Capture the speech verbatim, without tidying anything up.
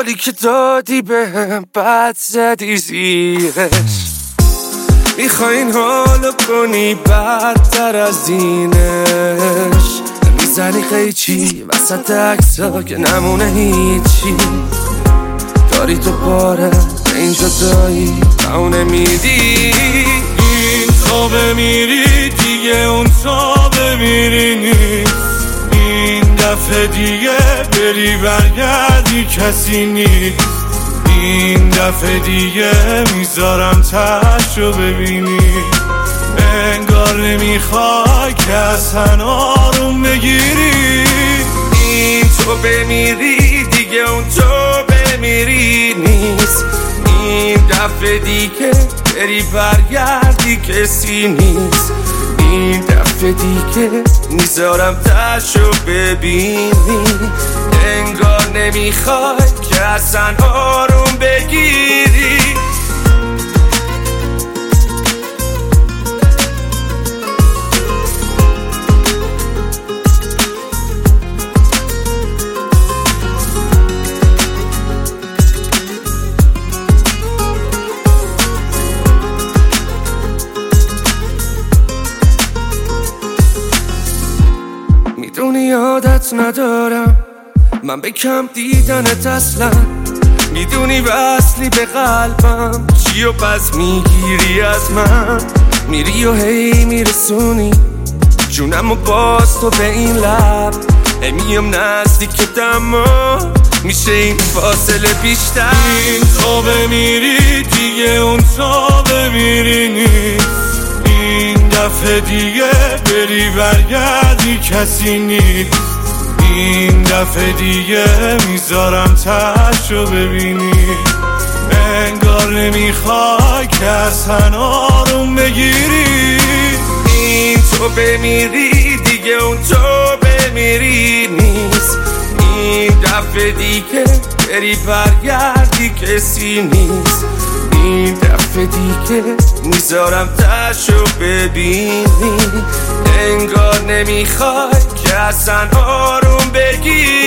حالی که دادی بهم بد زدی زیرش. میخواین حالو کنی بدتر از دینش. میزنی قیچی وسط عکسا که نمونه هیچی. داری تو باره به این جدایی اونه میدی. این تا بمیری دیگه اون تا بمیری نیست. این دفعه دیگه بری برگردی کسی نیست. این دفعه دیگه میذارم تشو ببینی. انگار نمیخوای که اصلا آروم بگیری. این تو بمیری دیگه اون تو بمیری نیست. این دفعه دیگه بری برگردی کسی نیست. این دفعه دیگه میذارم تشو ببینی. انگار نمیخوای که اصلا آروم بگیری. میدونی عادت ندارم من به کم دیدنت اصلا. میدونی وصلی به قلبم چی و پس میگیری از من. میری و هی میرسونی جونم و باز تو به این لب. هی میام نزدیکت اما میشه این فاصله بیشتر. این تا بمیری دیگه اون تا بمیری نیست. این دفعه دیگه بری برگردی کسی نیست. این دفعه دیگه میذارم تشو ببینی. انگار نمیخوای که اصلا آروم بگیری. این تو بمیری دیگه اون تو بمیری نیست. این دفعه دیگه بری برگردی کسی نیست. این دفعه دیگه میذارم تشو ببینی. انگار نمیخوای که اصلا آروم بگیری.